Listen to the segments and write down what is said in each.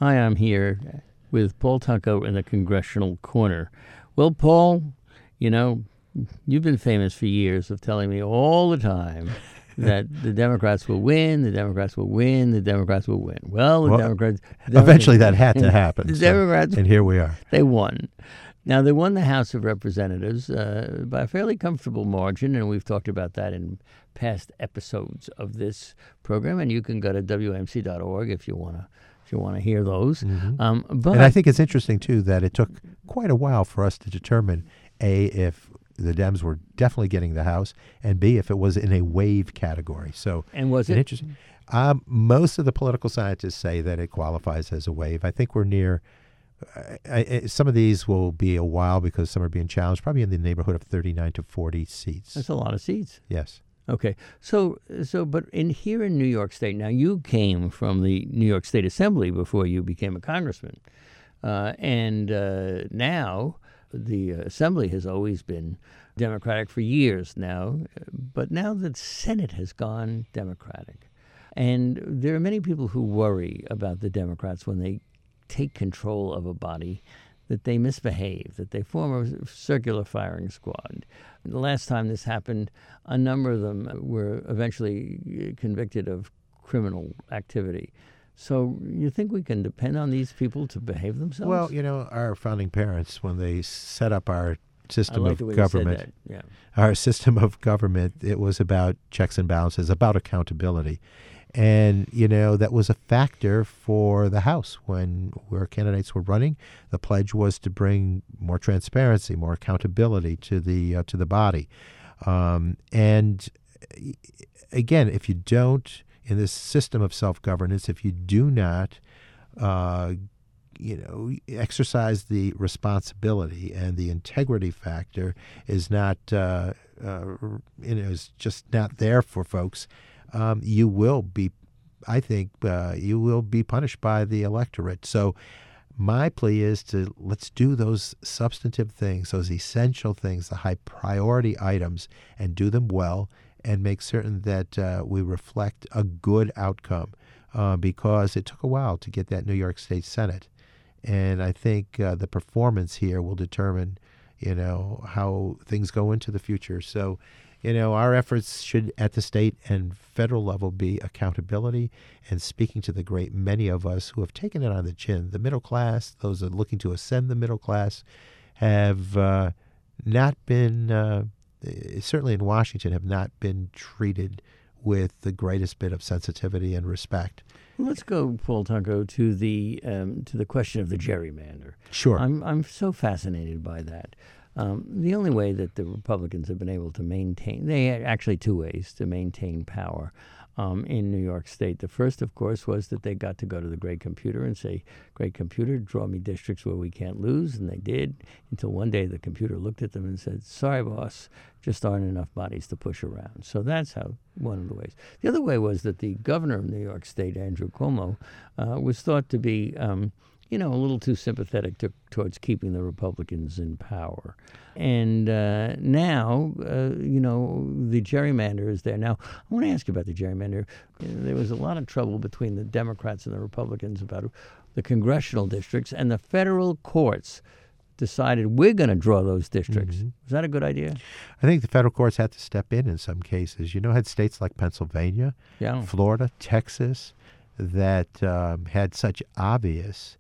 Hi, I'm here with Paul Tunko in the Congressional Corner. Well, Paul, you've been famous for years of telling me all the time that the Democrats will win, the Democrats will win, the Democrats will win. Well, the Democrats... Eventually that had to happen. The Democrats... And here we are. They won. Now, they won the House of Representatives by a fairly comfortable margin, and we've talked about that in past episodes of this program, and you can go to WMC.org if you want to hear those. Mm-hmm. But and I think it's interesting, too, that it took quite a while for us to determine, A, if the Dems were definitely getting the House, and B, if it was in a wave category. So, and was it? Interesting. Most of the political scientists say that it qualifies as a wave. I think we're near... some of these will be a while because some are being challenged, probably in the neighborhood of 39 to 40 seats. That's a lot of seats. Yes. Okay. So, but here in New York State, now you came from the New York State Assembly before you became a congressman. And now the Assembly has always been Democratic for years now. But now the Senate has gone Democratic. And there are many people who worry about the Democrats when they take control of a body, that they misbehave, that they form a circular firing squad. The last time this happened, a number of them were eventually convicted of criminal activity. So you think we can depend on these people to behave themselves? Well, our founding parents, when they set up our system of government, our system of government, it was about checks and balances, about accountability. And, that was a factor for the House where candidates were running. The pledge was to bring more transparency, more accountability to the body. And again, if you don't, in this system of self-governance, if you do not, exercise the responsibility and the integrity factor is not, is just not there for folks. You will be, I think, you will be punished by the electorate. So my plea is let's do those substantive things, those essential things, the high priority items, and do them well and make certain that we reflect a good outcome because it took a while to get that New York State Senate. And I think the performance here will determine, how things go into the future. So, our efforts should, at the state and federal level, be accountability and speaking to the great many of us who have taken it on the chin. The middle class, those that are looking to ascend the middle class, have not been, certainly in Washington, have not been treated with the greatest bit of sensitivity and respect. Let's go, Paul Tunko, to the question of the gerrymander. Sure. I'm so fascinated by that. The only way that the Republicans have been able to maintain, they had actually two ways to maintain power in New York State. The first, of course, was that they got to go to the great computer and say, great computer, draw me districts where we can't lose. And they did, until one day the computer looked at them and said, sorry, boss, just aren't enough bodies to push around. So that's one of the ways. The other way was that the governor of New York State, Andrew Cuomo, was thought to be a little too sympathetic towards keeping the Republicans in power. And now, the gerrymander is there. Now, I want to ask you about the gerrymander. There was a lot of trouble between the Democrats and the Republicans about the congressional districts, and the federal courts decided we're going to draw those districts. Mm-hmm. Is that a good idea? I think the federal courts had to step in some cases. Had states like Pennsylvania, Florida, Texas, that had such obvious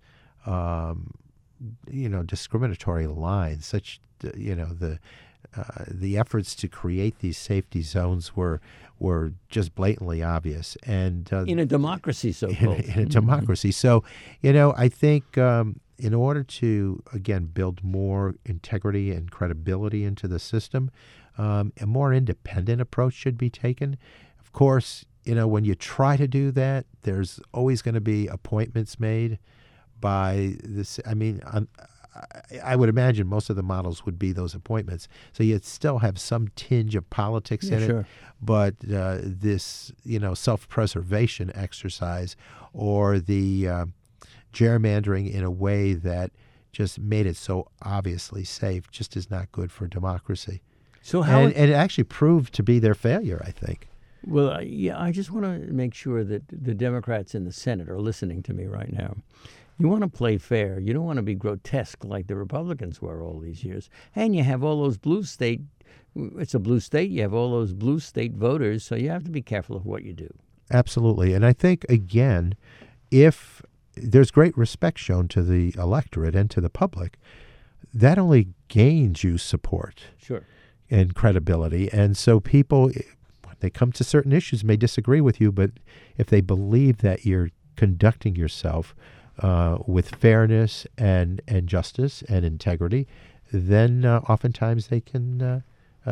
discriminatory lines, such, the efforts to create these safety zones were just blatantly obvious. And in a democracy, so-called. In a democracy. So, I think in order to, again, build more integrity and credibility into the system, a more independent approach should be taken. Of course, when you try to do that, there's always going to be appointments made by this. I would imagine most of the models would be those appointments. So you'd still have some tinge of politics in it, but this, self-preservation exercise or the gerrymandering in a way that just made it so obviously safe just is not good for democracy. So how and it actually proved to be their failure, I think. Well, I just want to make sure that the Democrats in the Senate are listening to me right now. You want to play fair. You don't want to be grotesque like the Republicans were all these years. And you have all those blue state. It's a blue state. You have all those blue state voters, so you have to be careful of what you do. Absolutely. And I think, again, if there's great respect shown to the electorate and to the public, that only gains you support. Sure. And credibility. And so people, when they come to certain issues, may disagree with you, but if they believe that you're conducting yourself with fairness and justice and integrity, then oftentimes they can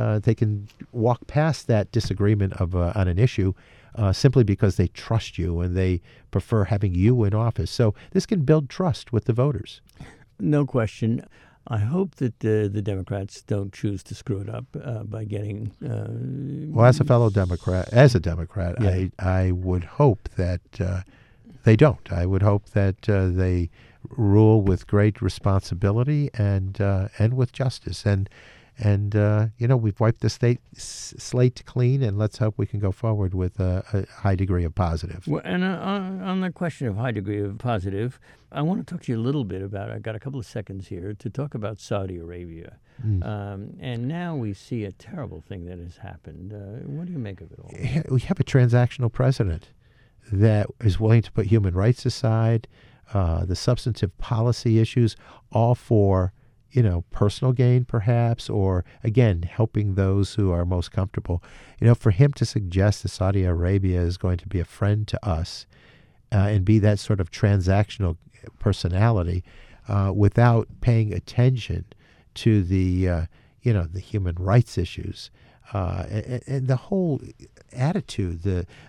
walk past that disagreement on an issue simply because they trust you and they prefer having you in office. So this can build trust with the voters. No question. I hope that the Democrats don't choose to screw it up by getting. Well, as a Democrat, yeah. I would hope that they don't. I would hope that they rule with great responsibility and with justice. And we've wiped the slate clean, and let's hope we can go forward with a high degree of positive. Well, and on the question of high degree of positive, I want to talk to you a little bit about, I've got a couple of seconds here, to talk about Saudi Arabia. And now we see a terrible thing that has happened. What do you make of it all? We have a transactional president that is willing to put human rights aside, the substantive policy issues, all for personal gain perhaps, or again, helping those who are most comfortable. For him to suggest that Saudi Arabia is going to be a friend to us and be that sort of transactional personality without paying attention to the human rights issues and the whole attitude,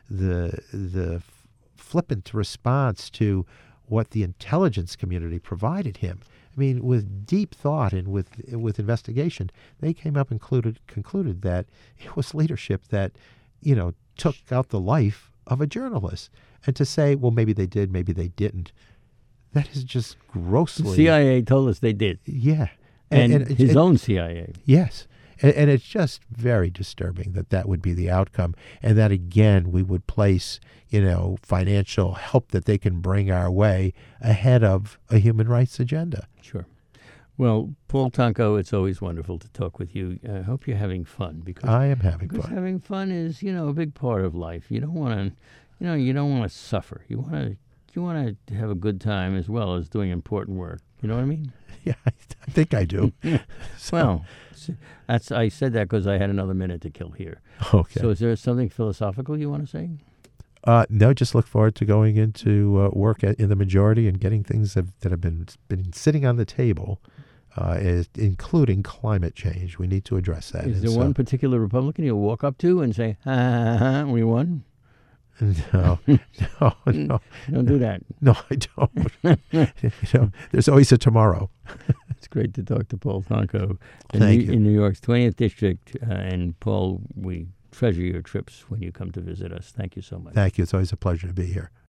the flippant response to what the intelligence community provided him. I mean, with deep thought and with investigation, they came up and concluded that it was leadership that, took out the life of a journalist. And to say, well, maybe they did, maybe they didn't, that is just grossly... The CIA told us they did. Yeah. And his own CIA. Yes. And it's just very disturbing that would be the outcome. And that, again, we would place, financial help that they can bring our way ahead of a human rights agenda. Sure. Well, Paul Tonko, it's always wonderful to talk with you. I hope you're having fun. Because I am having fun. Because having fun is, a big part of life. You don't want to, you don't want to suffer. You want to have a good time as well as doing important work. You know what I mean? Yeah, I think I do. Well, I said that because I had another minute to kill here. Okay. So is there something philosophical you want to say? No, just look forward to going into work in the majority and getting things that have been sitting on the table, including climate change. We need to address that. Is there one particular Republican you'll walk up to and say, we won? No. Don't do that. No, I don't. There's always a tomorrow. It's great to talk to Paul Tonko Thank you. in New York's 20th District. And Paul, we treasure your trips when you come to visit us. Thank you so much. Thank you. It's always a pleasure to be here.